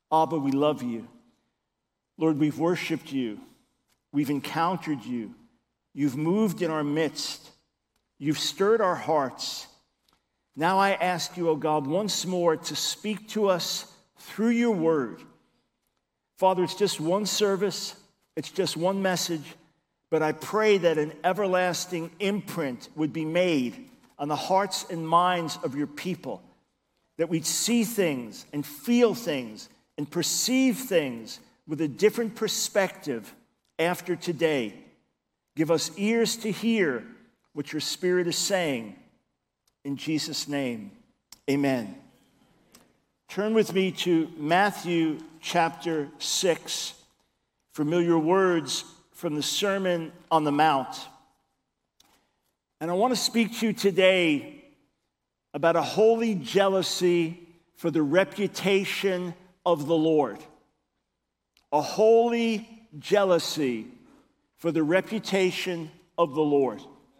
Abba, we love you. Lord, we've worshiped you. We've encountered you. You've moved in our midst. You've stirred our hearts. Now I ask you, O God, once more to speak to us through your word. Father, it's just one service. It's just one message. But I pray that an everlasting imprint would be made on the hearts and minds of your people, that we'd see things and feel things and perceive things with a different perspective after today. Give us ears to hear what your Spirit is saying. In Jesus' name, amen. Turn with me to Matthew chapter 6, familiar words from the Sermon on the Mount. And I want to speak to you today about a holy jealousy for the reputation of the Lord. A holy jealousy for the reputation of the Lord.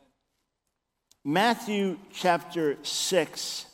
Matthew chapter 6,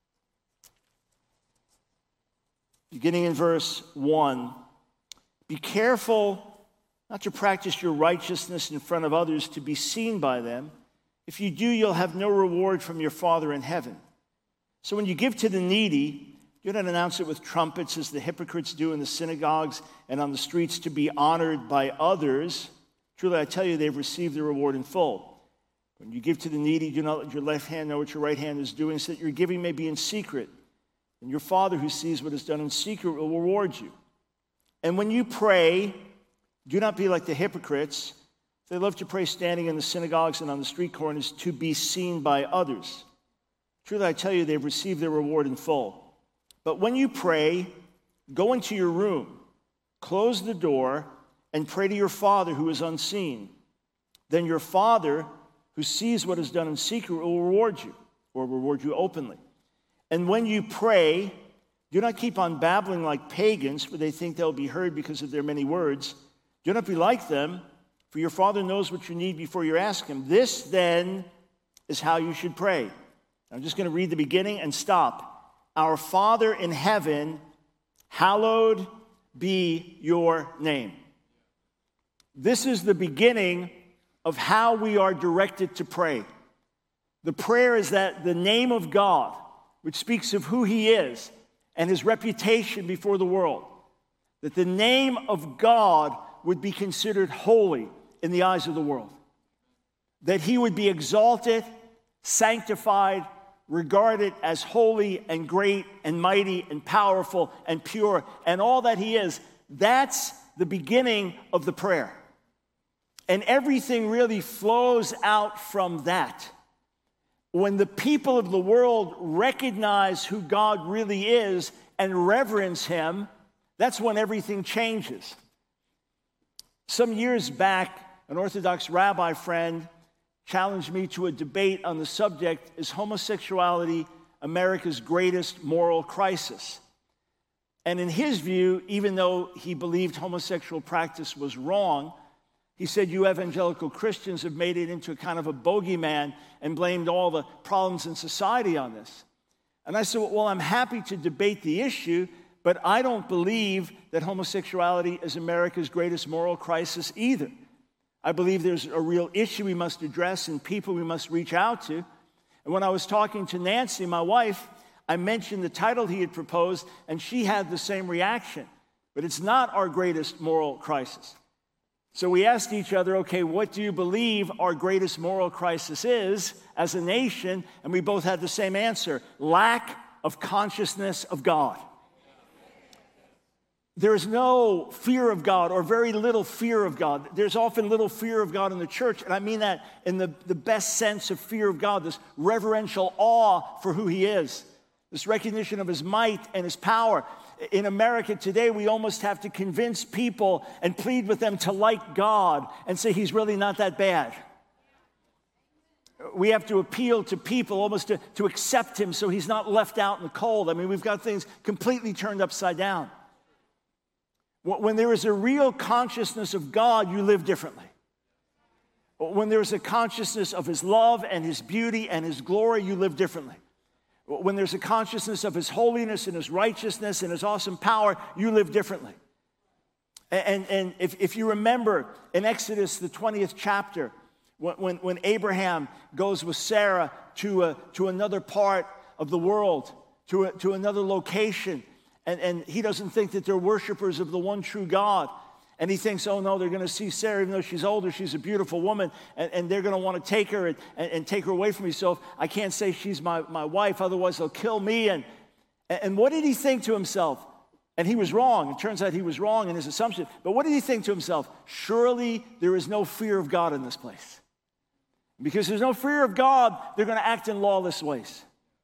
beginning in verse 1. Be careful not to practice your righteousness in front of others to be seen by them. If you do, you'll have no reward from your Father in heaven. So when you give to the needy, do not announce it with trumpets as the hypocrites do in the synagogues and on the streets to be honored by others. Truly, I tell you, they've received their reward in full. When you give to the needy, do not let your left hand know what your right hand is doing, so that your giving may be in secret. And your Father who sees what is done in secret will reward you. And when you pray, do not be like the hypocrites. They love to pray standing in the synagogues and on the street corners to be seen by others. Truly, I tell you, they've received their reward in full. But when you pray, go into your room, close the door, and pray to your Father who is unseen. Then your Father who sees what is done in secret will reward you, or reward you openly. And when you pray, do not keep on babbling like pagans, for they think they'll be heard because of their many words. Do not be like them, for your Father knows what you need before you ask him. This, then, is how you should pray. I'm just going to read the beginning and stop. Our Father in heaven, hallowed be your name. This is the beginning of how we are directed to pray. The prayer is that the name of God, which speaks of who he is and his reputation before the world, that the name of God would be considered holy in the eyes of the world, that he would be exalted, sanctified, regarded as holy and great and mighty and powerful and pure and all that he is. That's the beginning of the prayer. And everything really flows out from that. When the people of the world recognize who God really is and reverence him, that's when everything changes. Some years back, an Orthodox rabbi friend challenged me to a debate on the subject, is homosexuality America's greatest moral crisis? And in his view, even though he believed homosexual practice was wrong, he said, you evangelical Christians have made it into a kind of a bogeyman and blamed all the problems in society on this. And I said, well, I'm happy to debate the issue, but I don't believe that homosexuality is America's greatest moral crisis either. I believe there's a real issue we must address and people we must reach out to. And when I was talking to Nancy, my wife, I mentioned the title he had proposed, and she had the same reaction. But it's not our greatest moral crisis. So we asked each other, okay, what do you believe our greatest moral crisis is as a nation? And we both had the same answer: lack of consciousness of God. There is no fear of God, or very little fear of God. There's often little fear of God in the church, and I mean that in the best sense of fear of God, this reverential awe for who he is, this recognition of his might and his power. In America today, we almost have to convince people and plead with them to like God and say he's really not that bad. We have to appeal to people almost to accept him so he's not left out in the cold. I mean, we've got things completely turned upside down. When there is a real consciousness of God, you live differently. When there is a consciousness of his love and his beauty and his glory, you live differently. When there's a consciousness of his holiness and his righteousness and his awesome power, you live differently. And if you remember in Exodus, the 20th chapter, when Abraham goes with Sarah to another part of the world, to another location, and he doesn't think that they're worshipers of the one true God. And he thinks, oh no, they're going to see Sarah, even though she's older, she's a beautiful woman, and they're going to want to take her and take her away from me. So I can't say she's my wife, otherwise they'll kill me. And what did he think to himself? And he was wrong. It turns out he was wrong in his assumption. But what did he think to himself? Surely there is no fear of God in this place. Because there's no fear of God, they're going to act in lawless ways.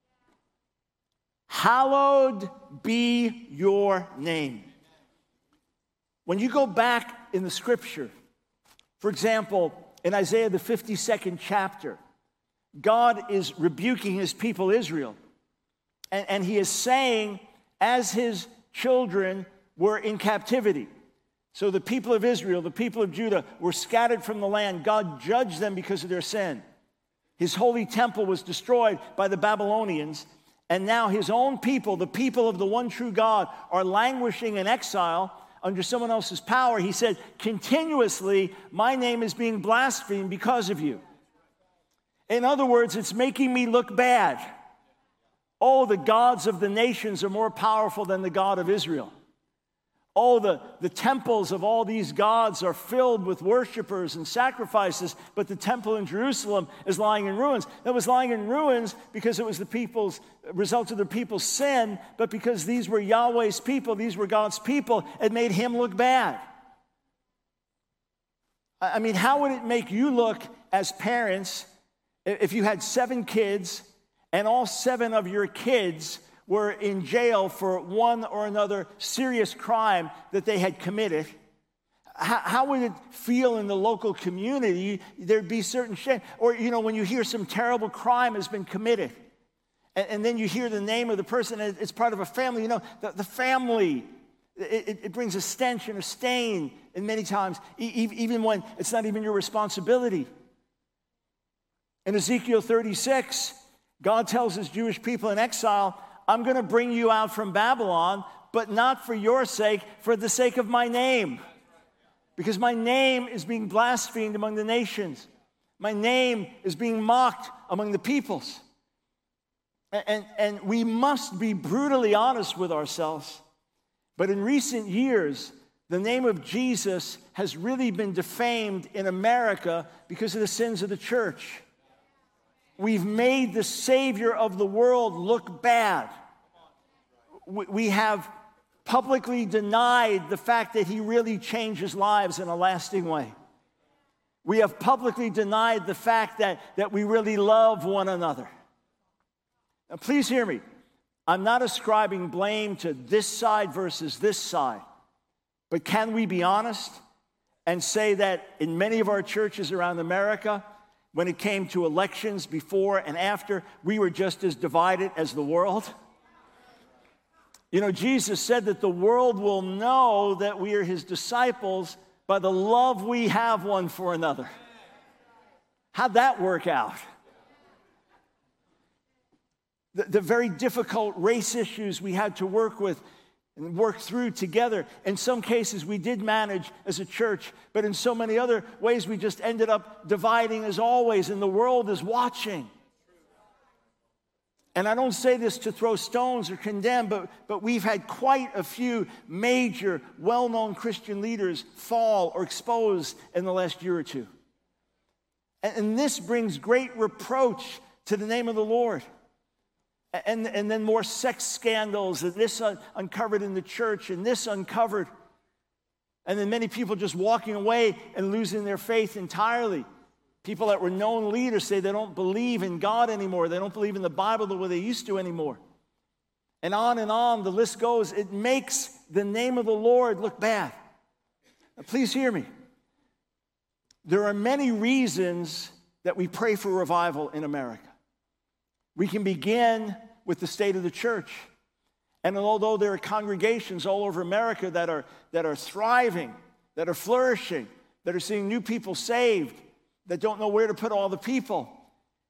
Hallowed be your name. When you go back in the scripture, for example, in Isaiah the 52nd chapter, God is rebuking his people Israel. And he is saying, as his children were in captivity, so the people of Israel, the people of Judah, were scattered from the land. God judged them because of their sin. His holy temple was destroyed by the Babylonians. And now his own people, the people of the one true God, are languishing in exile under someone else's power. He said, continuously, my name is being blasphemed because of you. In other words, it's making me look bad. Oh, the gods of the nations are more powerful than the God of Israel. Oh, the temples of all these gods are filled with worshipers and sacrifices, but the temple in Jerusalem is lying in ruins. That was lying in ruins because it was the people's result of the people's sin, but because these were Yahweh's people, these were God's people, it made him look bad. I mean, how would it make you look as parents if you had 7 kids and all 7 of your kids were in jail for one or another serious crime that they had committed? How would it feel in the local community? There'd be certain shame. Or, when you hear some terrible crime has been committed, and then you hear the name of the person, and it's part of a family, the family, it brings a stench and a stain, and many times, even when it's not even your responsibility. In Ezekiel 36, God tells his Jewish people in exile, I'm going to bring you out from Babylon, but not for your sake, for the sake of my name. Because my name is being blasphemed among the nations. My name is being mocked among the peoples. And we must be brutally honest with ourselves. But in recent years, the name of Jesus has really been defamed in America because of the sins of the church. We've made the Savior of the world look bad. We have publicly denied the fact that he really changes lives in a lasting way. We have publicly denied the fact that we really love one another. Now, please hear me. I'm not ascribing blame to this side versus this side. But can we be honest and say that in many of our churches around America, when it came to elections before and after, we were just as divided as the world? Jesus said that the world will know that we are his disciples by the love we have one for another. How'd that work out? The very difficult race issues we had to work with and work through together. In some cases, we did manage as a church, but in so many other ways, we just ended up dividing as always, and the world is watching. And I don't say this to throw stones or condemn, but we've had quite a few major, well-known Christian leaders fall or exposed in the last year or two. And this brings great reproach to the name of the Lord. And then more sex scandals, and this uncovered in the church, and this uncovered. And then many people just walking away and losing their faith entirely. People that were known leaders say they don't believe in God anymore. They don't believe in the Bible the way they used to anymore. And on, the list goes. It makes the name of the Lord look bad. Now, please hear me. There are many reasons that we pray for revival in America. We can begin with the state of the church. And although there are congregations all over America that are thriving, that are flourishing, that are seeing new people saved, that don't know where to put all the people,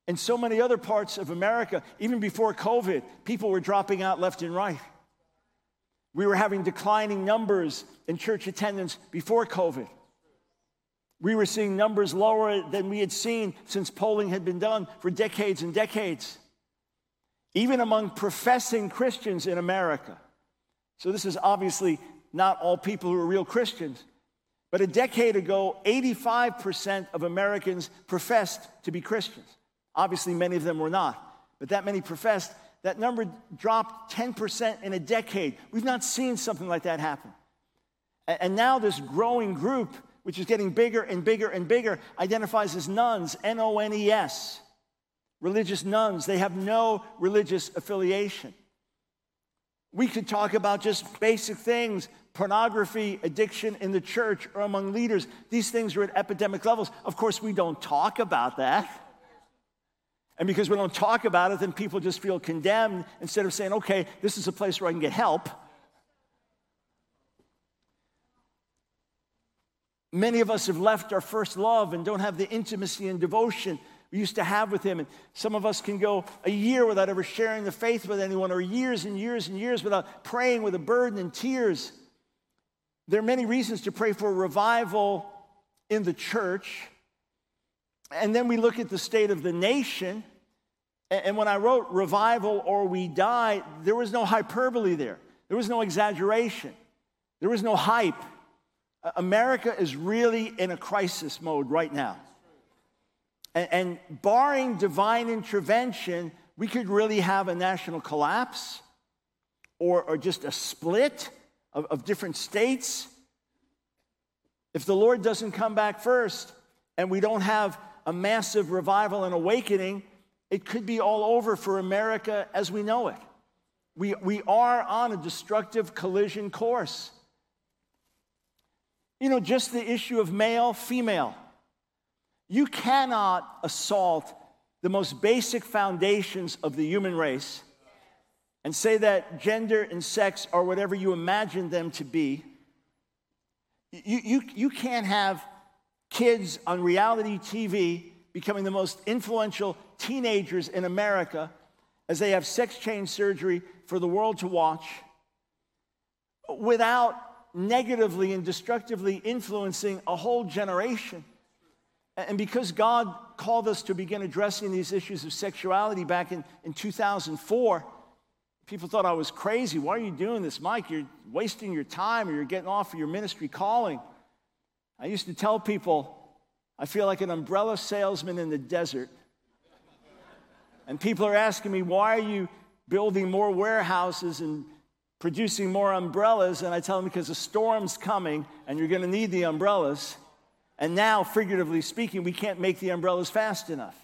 In so many other parts of America, even before COVID, people were dropping out left and right. We were having declining numbers in church attendance before COVID. We were seeing numbers lower than we had seen since polling had been done for decades and decades. Even among professing Christians in America. So this is obviously not all people who are real Christians. But a decade ago, 85% of Americans professed to be Christians. Obviously, many of them were not. But that many professed. That number dropped 10% in a decade. We've not seen something like that happen. And now this growing group, which is getting bigger and bigger and bigger, identifies as nones, N-O-N-E-S. Religious nuns. They have no religious affiliation. We could talk about just basic things, pornography, addiction in the church or among leaders. These things are at epidemic levels. Of course, we don't talk about that. And because we don't talk about it, then people just feel condemned instead of saying, okay, this is a place where I can get help. Many of us have left our first love and don't have the intimacy and devotion we used to have with him. And some of us can go a year without ever sharing the faith with anyone, or years and years and years without praying with a burden and tears. There are many reasons to pray for a revival in the church. And then we look at the state of the nation. And when I wrote revival or we die, there was no hyperbole there. There was no exaggeration. There was no hype. America is really in a crisis mode right now. And barring divine intervention, we could really have a national collapse or just a split of different states. If the Lord doesn't come back first and we don't have a massive revival and awakening, it could be all over for America as we know it. We are on a destructive collision course. You know, just the issue of male, female. You cannot assault the most basic foundations of the human race and say that gender and sex are whatever you imagine them to be. You can't have kids on reality TV becoming the most influential teenagers in America as they have sex change surgery for the world to watch without negatively and destructively influencing a whole generation. And because God called us to begin addressing these issues of sexuality back in 2004, people thought I was crazy. Why are you doing this, Mike? You're wasting your time, or you're getting off of your ministry calling. I used to tell people, I feel like an umbrella salesman in the desert. And people are asking me, why are you building more warehouses and producing more umbrellas? And I tell them, because a storm's coming and you're going to need the umbrellas. And now, figuratively speaking, we can't make the umbrellas fast enough.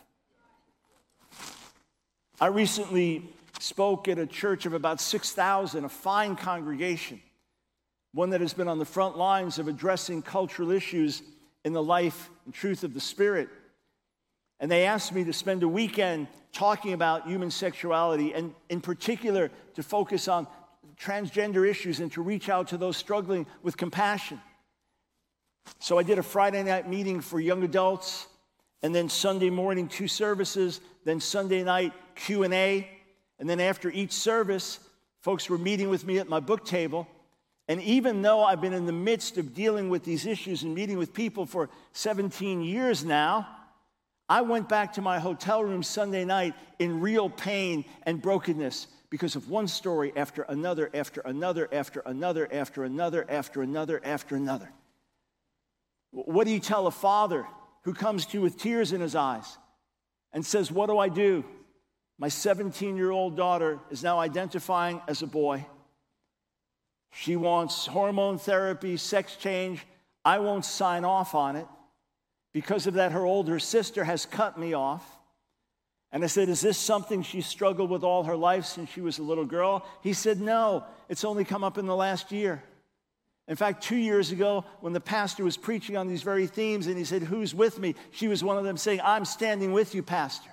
I recently spoke at a church of about 6,000, a fine congregation, one that has been on the front lines of addressing cultural issues in the life and truth of the Spirit. And they asked me to spend a weekend talking about human sexuality, and in particular to focus on transgender issues and to reach out to those struggling with compassion. So I did a Friday night meeting for young adults, and then Sunday morning 2 services, then Sunday night Q&A, and then after each service, folks were meeting with me at my book table. And even though I've been in the midst of dealing with these issues and meeting with people for 17 years now, I went back to my hotel room Sunday night in real pain and brokenness because of one story after another, after another, after another, after another, after another, after another. What do you tell a father who comes to you with tears in his eyes and says, what do I do? My 17-year-old daughter is now identifying as a boy. She wants hormone therapy, sex change. I won't sign off on it. Because of that, her older sister has cut me off. And I said, is this something she struggled with all her life since she was a little girl? He said, no, it's only come up in the last year. In fact, 2 years ago, when the pastor was preaching on these very themes, and he said, who's with me? She was one of them saying, I'm standing with you, Pastor.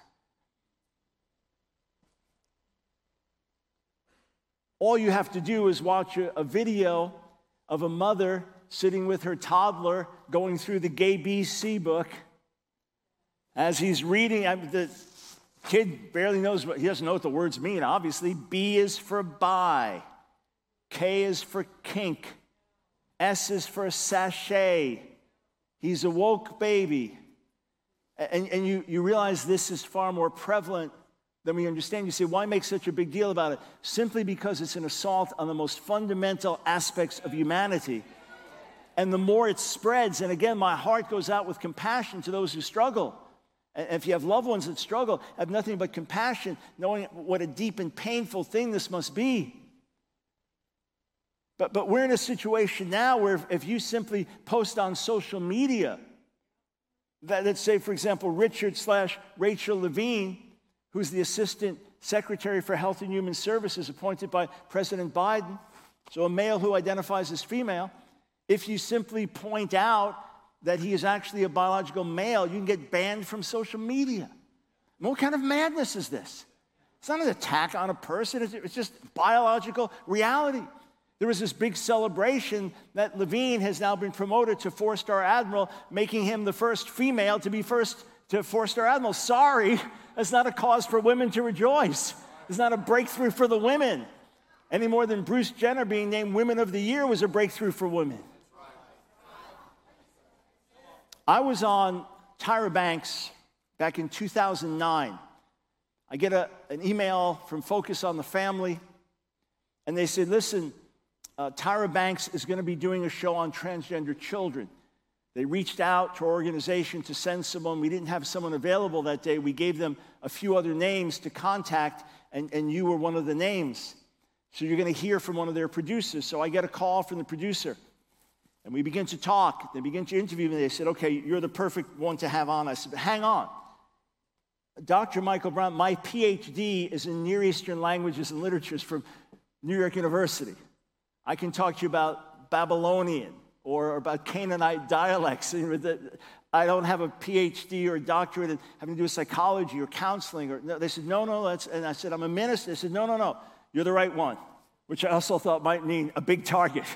All you have to do is watch a video of a mother sitting with her toddler going through the Gay BC book as he's reading. Kid barely knows he doesn't know what the words mean, obviously. B is for bi. K is for kink. S is for sachet. He's a woke baby. And you realize this is far more prevalent than we understand. You say, why make such a big deal about it? Simply because it's an assault on the most fundamental aspects of humanity. And the more it spreads, and again, my heart goes out with compassion to those who struggle. And if you have loved ones that struggle, have nothing but compassion, knowing what a deep and painful thing this must be. But we're in a situation now where if you simply post on social media, let's say, for example, Richard/Rachel Levine, who's the Assistant Secretary for Health and Human Services appointed by President Biden, so a male who identifies as female, if you simply point out that he is actually a biological male, you can get banned from social media. And what kind of madness is this? It's not an attack on a person, it's just biological reality. There was this big celebration that Levine has now been promoted to 4-star admiral, making him the first female to be first to 4-star admiral. Sorry, that's not a cause for women to rejoice. It's not a breakthrough for the women. Any more than Bruce Jenner being named Women of the Year was a breakthrough for women. I was on Tyra Banks back in 2009. I get an email from Focus on the Family, and they said, listen, Tyra Banks is going to be doing a show on transgender children. They reached out to our organization to send someone. We didn't have someone available that day. We gave them a few other names to contact, and you were one of the names. So you're going to hear from one of their producers. So I get a call from the producer. And we begin to talk. They begin to interview me. They said, okay, you're the perfect one to have on. I said, hang on. Dr. Michael Brown, my PhD is in Near Eastern languages and literatures from New York University. I can talk to you about Babylonian or about Canaanite dialects. I don't have a PhD or a doctorate in having to do with psychology or counseling. They said, no, and I said, I'm a minister. They said, no, you're the right one, which I also thought might mean a big target.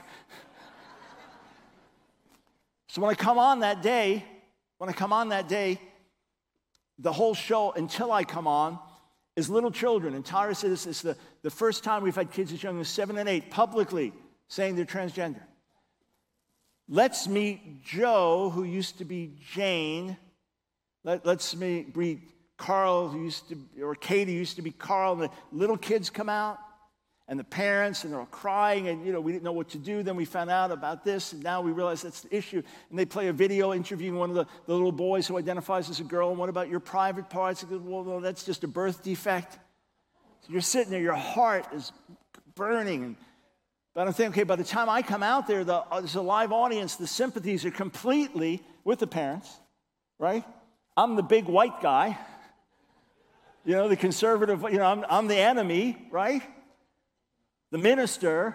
So when I come on that day, the whole show until I come on is little children. And Tyra said this is the first time we've had kids as young as 7 and 8 publicly saying they're transgender. Let's meet Joe, who used to be Jane. Let's meet Carl, or Katie, who used to be Carl. And the little kids come out. And the parents, and they're all crying, and we didn't know what to do. Then we found out about this, and now we realize that's the issue. And they play a video interviewing one of the little boys who identifies as a girl. And what about your private parts? He goes, well, no, that's just a birth defect. So you're sitting there, your heart is burning. But I'm thinking, okay, by the time I come out there, there's a live audience. The sympathies are completely with the parents, right? I'm the big white guy, the conservative, I'm the enemy, right? The minister.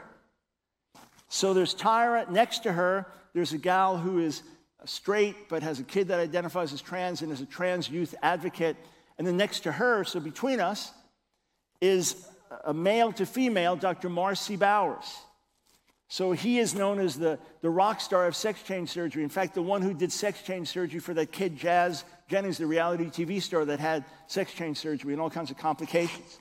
So there's Tyra. Next to her, there's a gal who is straight but has a kid that identifies as trans and is a trans youth advocate. And then next to her, so between us, is a male to female, Dr. Marcy Bowers. So he is known as the rock star of sex change surgery. In fact, the one who did sex change surgery for that kid, Jazz Jennings, the reality TV star that had sex change surgery and all kinds of complications.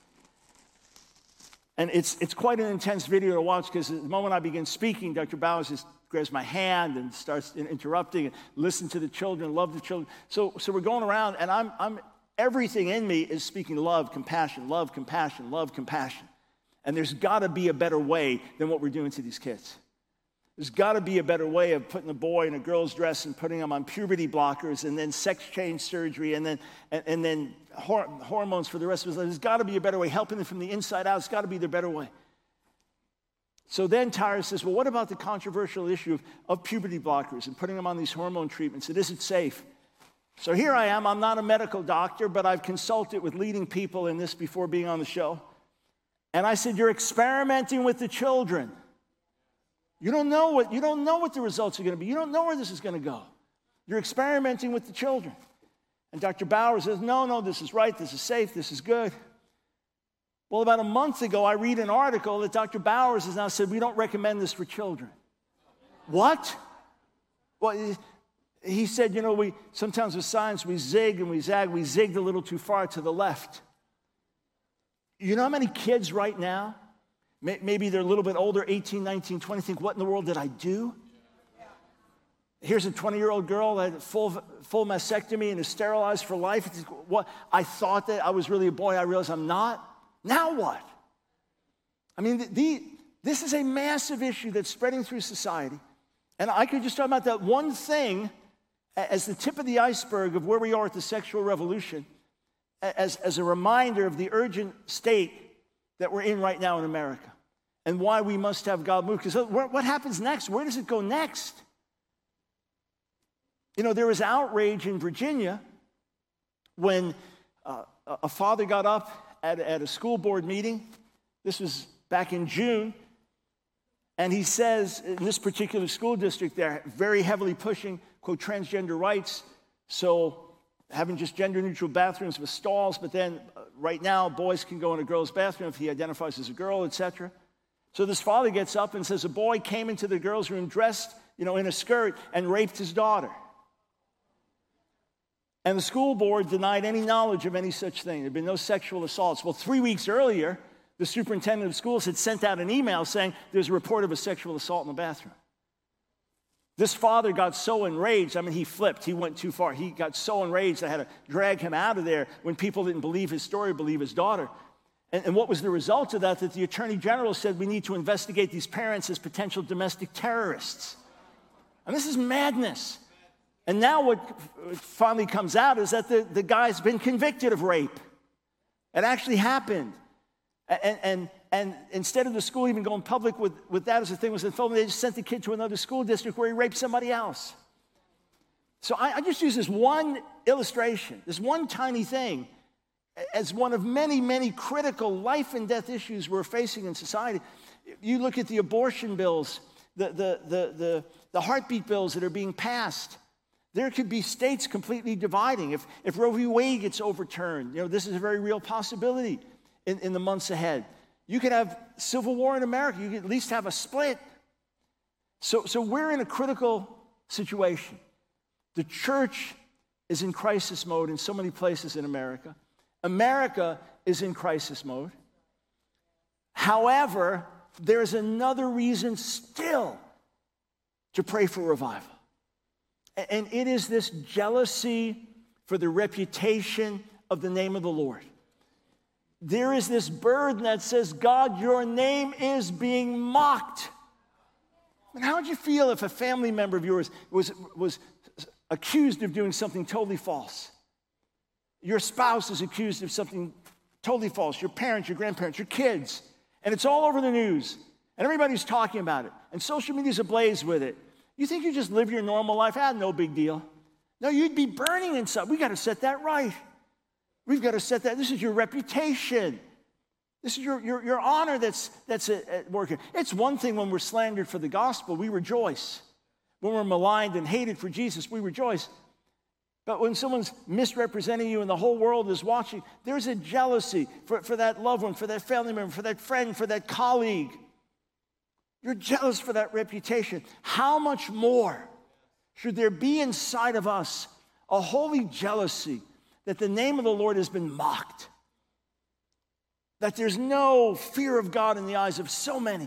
And it's quite an intense video to watch because the moment I begin speaking, Dr. Bowers just grabs my hand and starts interrupting and listen to the children, love the children. So we're going around, and I'm everything in me is speaking love, compassion, love, compassion, love, compassion. And there's got to be a better way than what we're doing to these kids. There's got to be a better way of putting a boy in a girl's dress and putting them on puberty blockers and then sex change surgery and then hormones for the rest of his life. There's got to be a better way, helping them from the inside out. It's got to be the better way. So then Tyra says, well, what about the controversial issue of puberty blockers and putting them on these hormone treatments? It isn't safe. So here I am. I'm not a medical doctor, but I've consulted with leading people in this before being on the show. And I said, you're experimenting with the children. You don't know what the results are going to be. You don't know where this is going to go. You're experimenting with the children. And Dr. Bowers says, no, this is right, this is safe, this is good. Well, about a month ago, I read an article that Dr. Bowers has now said, we don't recommend this for children. What? Well, He said, we sometimes with science, we zig and we zag. We zigged a little too far to the left. You know how many kids right now, maybe they're a little bit older, 18, 19, 20, think, what in the world did I do? Here's a 20-year-old girl that had full mastectomy and is sterilized for life. What? I thought that I was really a boy. I realized I'm not. Now what? I mean, this is a massive issue that's spreading through society. And I could just talk about that one thing as the tip of the iceberg of where we are at the sexual revolution, as a reminder of the urgent state that we're in right now in America and why we must have God move. Because what happens next? Where does it go next? There was outrage in Virginia when a father got up at a school board meeting. This was back in June. And he says, in this particular school district, they're very heavily pushing, quote, transgender rights. So having just gender-neutral bathrooms with stalls, but then right now, boys can go in a girl's bathroom if he identifies as a girl, etc. So this father gets up and says a boy came into the girls' room dressed, in a skirt and raped his daughter. And the school board denied any knowledge of any such thing. There had been no sexual assaults. Well, 3 weeks earlier, the superintendent of schools had sent out an email saying there's a report of a sexual assault in the bathroom. This father got so enraged, he flipped. He went too far. He got so enraged, I had to drag him out of there when people didn't believe his story, believe his daughter. And what was the result of that? That the attorney general said we need to investigate these parents as potential domestic terrorists. And this is madness. And now what finally comes out is that the guy's been convicted of rape. It actually happened. And instead of the school even going public with that as a thing was unfolding, they just sent the kid to another school district where he raped somebody else. So I just use this one illustration, this one tiny thing, as one of many, many critical life and death issues we're facing in society. You look at the abortion bills, the heartbeat bills that are being passed. There could be states completely dividing. If Roe v. Wade gets overturned, this is a very real possibility in the months ahead. You could have civil war in America. You could at least have a split. So we're in a critical situation. The church is in crisis mode in so many places in America. America is in crisis mode. However, there's another reason still to pray for revival. And it is this jealousy for the reputation of the name of the Lord. There is this burden that says, God, your name is being mocked. And how would you feel if a family member of yours was accused of doing something totally false? Your spouse is accused of something totally false. Your parents, your grandparents, your kids. And it's all over the news. And everybody's talking about it. And social media's ablaze with it. You think you just live your normal life? No big deal. No, you'd be burning inside. We got to set that right. We've got to set that. This is your reputation. This is your honor that's at work here. It's one thing when we're slandered for the gospel, we rejoice. When we're maligned and hated for Jesus, we rejoice. But when someone's misrepresenting you and the whole world is watching, there's a jealousy for that loved one, for that family member, for that friend, for that colleague. You're jealous for that reputation. How much more should there be inside of us a holy jealousy that the name of the Lord has been mocked? That there's no fear of God in the eyes of so many.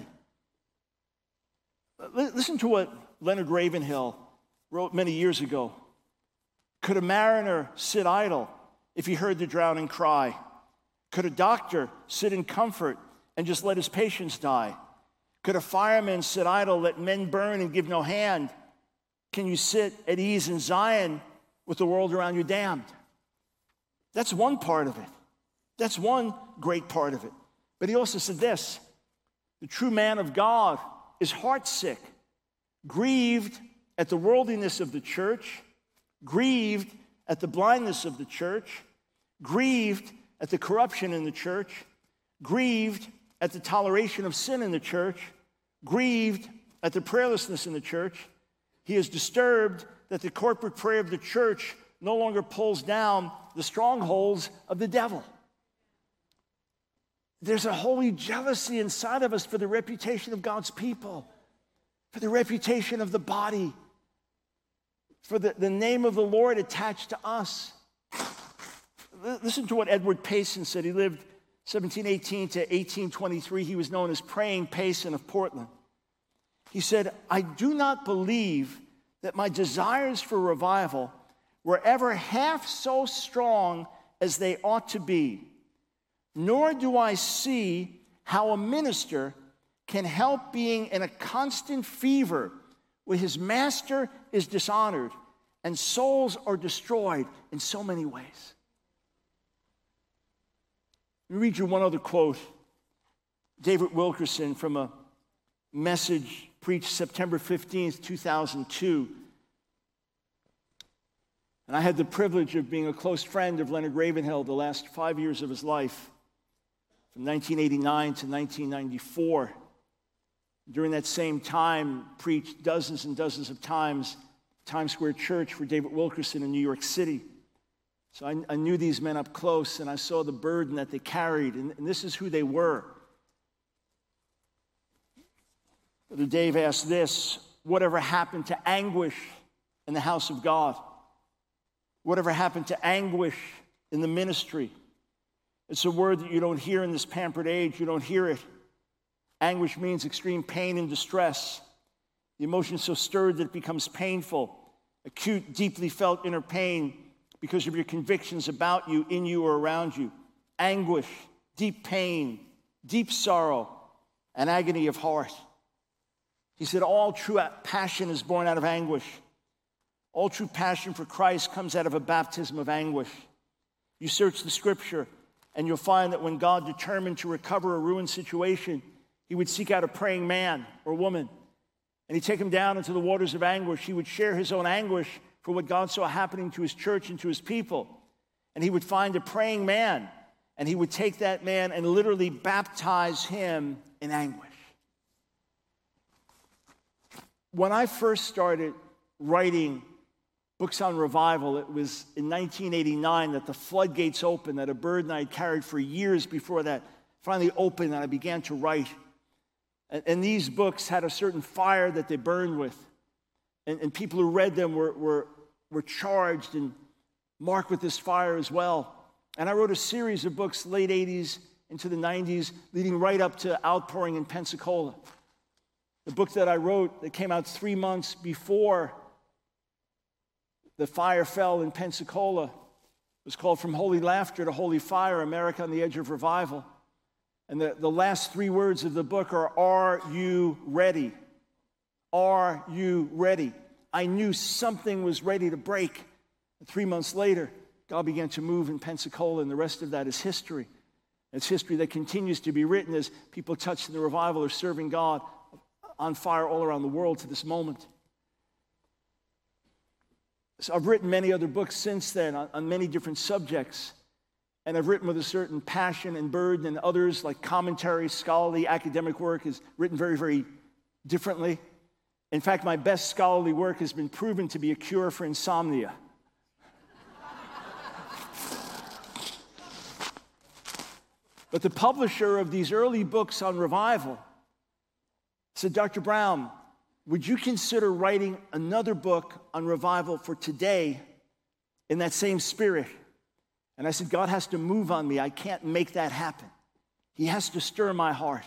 Listen to what Leonard Ravenhill wrote many years ago. Could a mariner sit idle if he heard the drowning cry? Could a doctor sit in comfort and just let his patients die? Could a fireman sit idle, let men burn and give no hand? Can you sit at ease in Zion with the world around you damned? That's one part of it. That's one great part of it. But he also said this: the true man of God is heartsick, grieved at the worldliness of the church, grieved at the blindness of the church, grieved at the corruption in the church, grieved at the toleration of sin in the church, grieved at the prayerlessness in the church. He is disturbed that the corporate prayer of the church no longer pulls down the strongholds of the devil. There's a holy jealousy inside of us for the reputation of God's people, for the reputation of the body, for the name of the Lord attached to us. Listen to what Edward Payson said. He lived 1718 to 1823. He was known as Praying Payson of Portland. He said, "I do not believe that my desires for revival were ever half so strong as they ought to be, nor do I see how a minister can help being in a constant fever where his master is dishonored and souls are destroyed in so many ways." Let me read you one other quote. David Wilkerson, from a message preached September 15th, 2002. And I had the privilege of being a close friend of Leonard Ravenhill the last 5 years of his life, from 1989 to 1994. During that same time, preached dozens and dozens of times Times Square Church for David Wilkerson in New York City. So I knew these men up close, and I saw the burden that they carried, and this is who they were. Brother Dave asked this: whatever happened to anguish in the house of God? Whatever happened to anguish in the ministry? It's a word that you don't hear in this pampered age. You don't hear it. Anguish means extreme pain and distress. The emotion is so stirred that it becomes painful. Acute, deeply felt inner pain because of your convictions about you, in you, or around you. Anguish, deep pain, deep sorrow, and agony of heart. He said all true passion is born out of anguish. All true passion for Christ comes out of a baptism of anguish. You search the scripture, and you'll find that when God determined to recover a ruined situation, he would seek out a praying man or woman, and he'd take him down into the waters of anguish. He would share his own anguish for what God saw happening to his church and to his people. And he would find a praying man, and he would take that man and literally baptize him in anguish. When I first started writing books on revival, it was in 1989 that the floodgates opened, that a burden I had carried for years before that finally opened, and I began to write. And these books had a certain fire that they burned with. And people who read them were charged and marked with this fire as well. And I wrote a series of books, late 80s into the 90s, leading right up to Outpouring in Pensacola. The book that I wrote that came out 3 months before the fire fell in Pensacola was called From Holy Laughter to Holy Fire, America on the Edge of Revival. And the last 3 words of the book are you ready? Are you ready? I knew something was ready to break. And 3 months later, God began to move in Pensacola, and the rest of that is history. It's history that continues to be written as people touched in the revival are serving God on fire all around the world to this moment. So I've written many other books since then on many different subjects. And I've written with a certain passion and burden, and others, like commentary, scholarly, academic work, is written very, very differently. In fact, my best scholarly work has been proven to be a cure for insomnia. But the publisher of these early books on revival said, "Dr. Brown, would you consider writing another book on revival for today in that same spirit?" And I said, "God has to move on me. I can't make that happen. He has to stir my heart."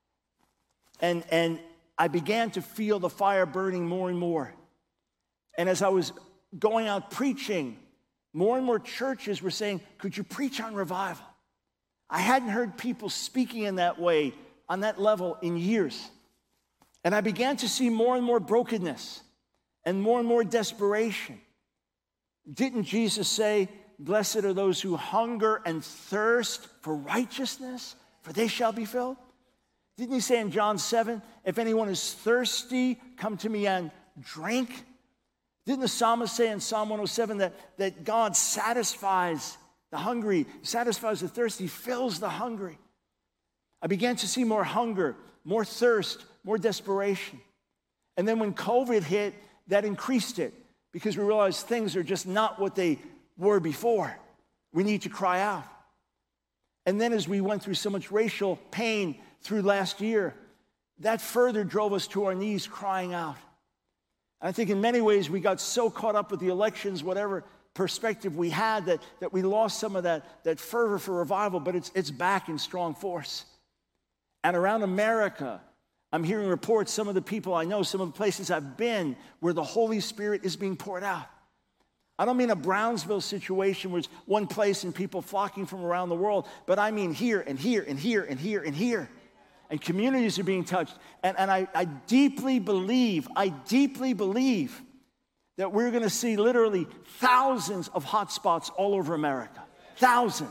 And I began to feel the fire burning more and more. And as I was going out preaching, more and more churches were saying, "Could you preach on revival?" I hadn't heard people speaking in that way, on that level, in years. And I began to see more and more brokenness and more desperation. Didn't Jesus say, "Blessed are those who hunger and thirst for righteousness, for they shall be filled"? Didn't he say in John 7, "If anyone is thirsty, come to me and drink"? Didn't the psalmist say in Psalm 107 that God satisfies the hungry, satisfies the thirsty, fills the hungry? I began to see more hunger, more thirst, more desperation. And then when COVID hit, that increased it, because we realized things are just not what they were before. We need to cry out. And then as we went through so much racial pain through last year, that further drove us to our knees crying out. I think in many ways we got so caught up with the elections, whatever perspective we had, that we lost some of that fervor for revival, but it's back in strong force. And around America, I'm hearing reports, some of the people I know, some of the places I've been, where the Holy Spirit is being poured out. I don't mean a Brownsville situation where it's one place and people flocking from around the world, but I mean here and here and here and here and here. And communities are being touched. And I deeply believe that we're going to see literally thousands of hotspots all over America. Thousands.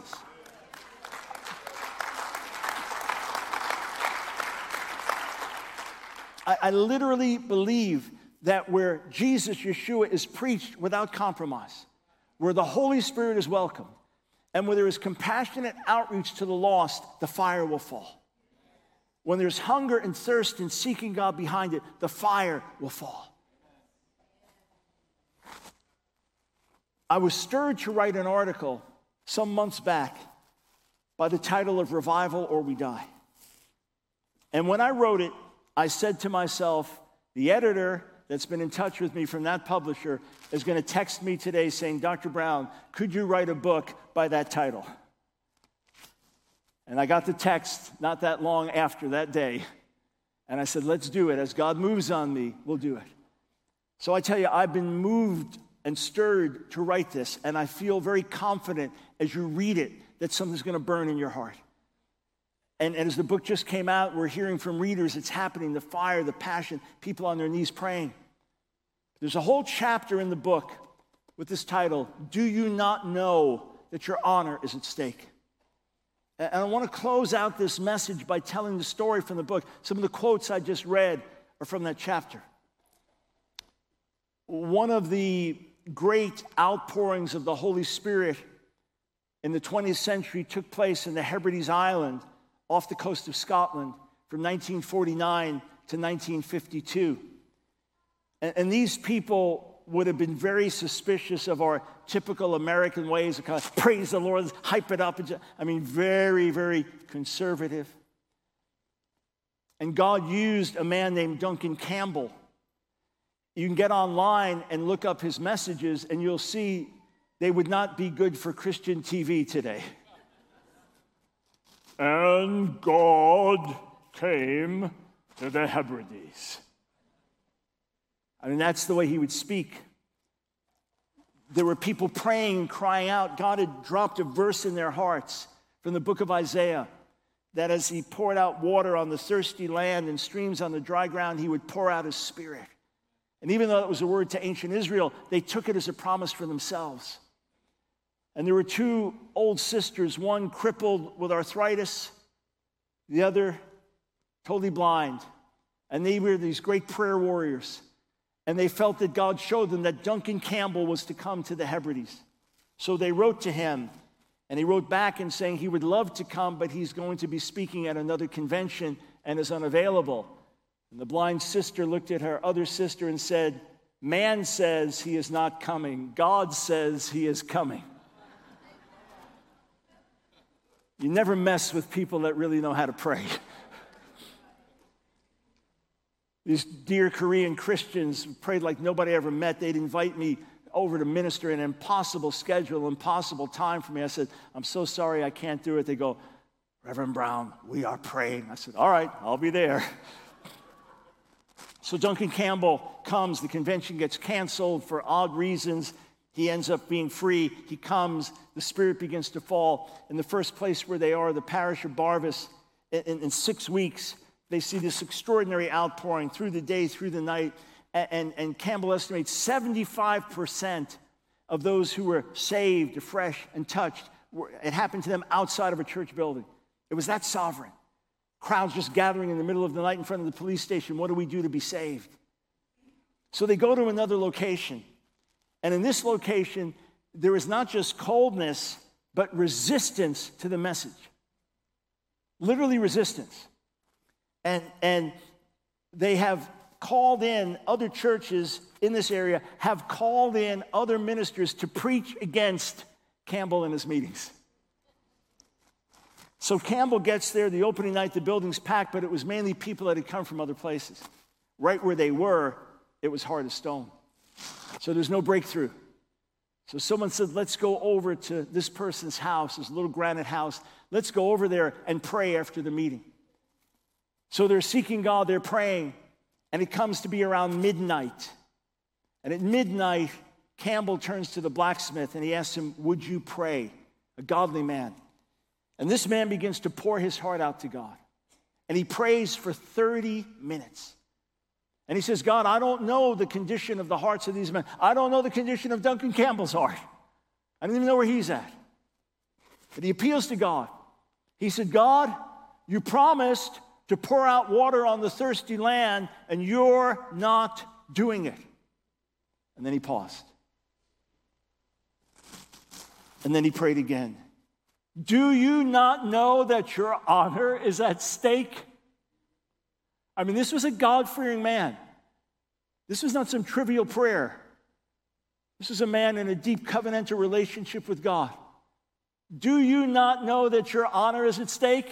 I literally believe that where Jesus, Yeshua, is preached without compromise, where the Holy Spirit is welcome, and where there is compassionate outreach to the lost, the fire will fall. When there's hunger and thirst and seeking God behind it, the fire will fall. I was stirred to write an article some months back by the title of Revival or We Die. And when I wrote it, I said to myself, the editor that's been in touch with me from that publisher is going to text me today saying, Dr. Brown, could you write a book by that title? And I got the text not that long after that day. And I said, let's do it. As God moves on me, we'll do it. So I tell you, I've been moved and stirred to write this. And I feel very confident as you read it that something's going to burn in your heart. And as the book just came out, we're hearing from readers, it's happening, the fire, the passion, people on their knees praying. There's a whole chapter in the book with this title, Do You Not Know That Your Honor is at Stake? And I want to close out this message by telling the story from the book. Some of the quotes I just read are from that chapter. One of the great outpourings of the Holy Spirit in the 20th century took place in the Hebrides Island off the coast of Scotland from 1949 to 1952. And these people would have been very suspicious of our typical American ways of kind of praise the Lord, hype it up. I mean, very, very conservative. And God used a man named Duncan Campbell. You can get online and look up his messages, and you'll see they would not be good for Christian TV today. And God came to the Hebrides. I mean, that's the way he would speak. There were people praying and crying out. God had dropped a verse in their hearts from the book of Isaiah that as he poured out water on the thirsty land and streams on the dry ground, he would pour out his Spirit. And even though it was a word to ancient Israel, they took it as a promise for themselves. And there were two old sisters, one crippled with arthritis, the other totally blind. And they were these great prayer warriors. And they felt that God showed them that Duncan Campbell was to come to the Hebrides. So they wrote to him, and he wrote back and saying he would love to come, but he's going to be speaking at another convention and is unavailable. And the blind sister looked at her other sister and said, man says he is not coming. God says he is coming. You never mess with people that really know how to pray. These dear Korean Christians prayed like nobody ever met. They'd invite me over to minister in an impossible schedule, impossible time for me. I said, I'm so sorry I can't do it. They go, Reverend Brown, we are praying. I said, all right, I'll be there. So Duncan Campbell comes. The convention gets canceled for odd reasons. He ends up being free. He comes. The Spirit begins to fall. In the first place where they are, the parish of Barvis, in 6 weeks, they see this extraordinary outpouring through the day, through the night. And Campbell estimates 75% of those who were saved, fresh, and touched, it happened to them outside of a church building. It was that sovereign. Crowds just gathering in the middle of the night in front of the police station. What do we do to be saved? So they go to another location. And in this location, there is not just coldness, but resistance to the message. Literally resistance. And they have called in other churches in this area, have called in other ministers to preach against Campbell and his meetings. So Campbell gets there, the opening night, the building's packed, but it was mainly people that had come from other places. Right where they were, it was hard as stone. So there's no breakthrough. So someone said, let's go over to this person's house, this little granite house. Let's go over there and pray after the meeting. So they're seeking God, they're praying, and it comes to be around midnight. And at midnight, Campbell turns to the blacksmith and he asks him, would you pray? A godly man. And this man begins to pour his heart out to God. And he prays for 30 minutes. And he says, God, I don't know the condition of the hearts of these men. I don't know the condition of Duncan Campbell's heart. I don't even know where he's at. But he appeals to God. He said, God, you promised to pour out water on the thirsty land, and you're not doing it. And then he paused. And then he prayed again. Do you not know that your honor is at stake? I mean, this was a God-fearing man. This was not some trivial prayer. This is a man in a deep covenantal relationship with God. Do you not know that your honor is at stake?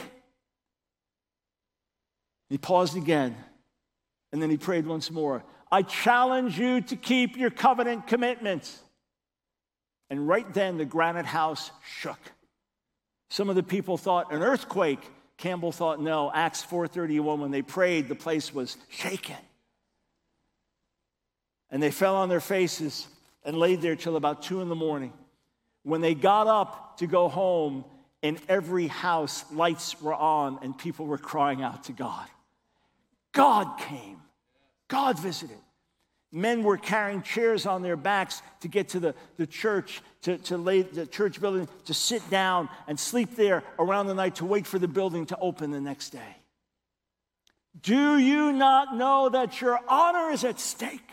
He paused again, and then he prayed once more. I challenge you to keep your covenant commitments. And right then, the granite house shook. Some of the people thought an earthquake. Campbell thought, no, Acts 4:31, when they prayed, the place was shaken. And they fell on their faces and laid there till about 2 a.m. When they got up to go home, in every house, lights were on and people were crying out to God. God came. God visited. Men were carrying chairs on their backs to get to the church, to lay the church building, to sit down and sleep there around the night to wait for the building to open the next day. Do you not know that your honor is at stake?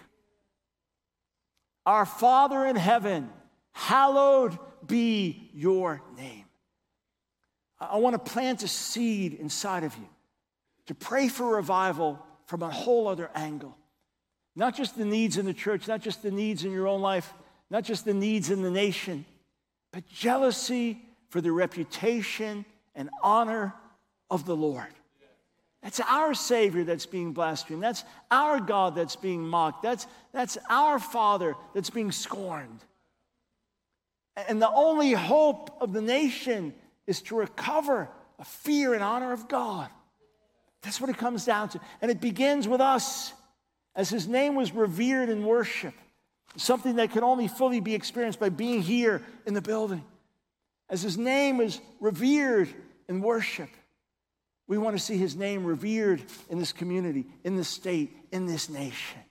Our Father in heaven, hallowed be your name. I want to plant a seed inside of you to pray for revival from a whole other angle. Not just the needs in the church, not just the needs in your own life, not just the needs in the nation, but jealousy for the reputation and honor of the Lord. That's our Savior that's being blasphemed. That's our God that's being mocked. That's our Father that's being scorned. And the only hope of the nation is to recover a fear and honor of God. That's what it comes down to. And it begins with us. As his name was revered in worship, something that could only fully be experienced by being here in the building. As his name is revered in worship, we want to see his name revered in this community, in this state, in this nation.